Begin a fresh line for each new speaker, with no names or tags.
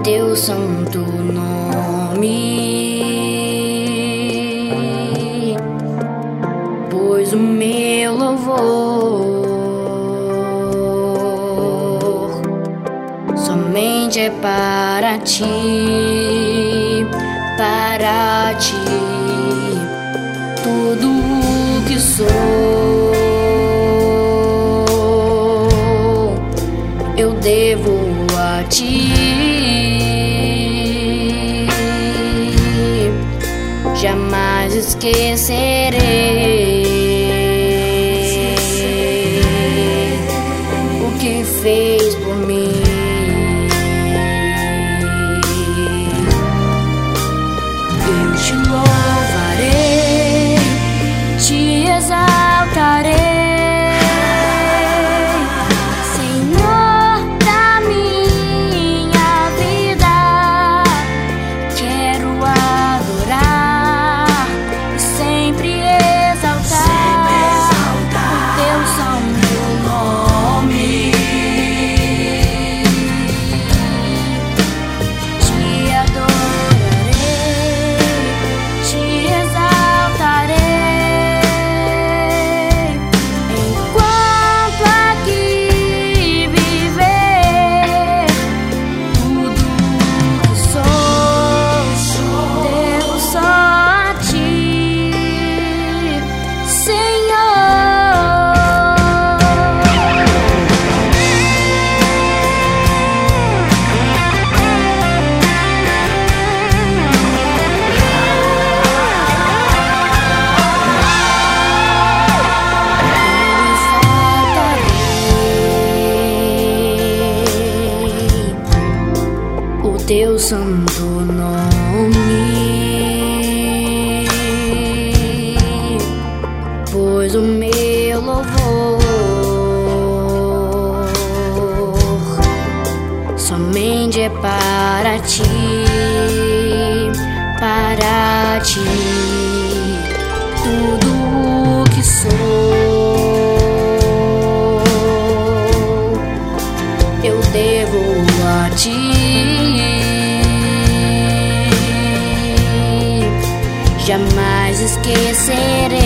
teu santo nome, pois o meu louvor somente é para ti, para ti. Tudo o que sou eu devo a ti. Jamais esquecerei o que fez por mim. Eu te louvarei, te exaltarei, teu santo nome, pois o meu louvor somente é para ti, para ti. Tudo o que sou eu devo a ti. Jamais esquecerei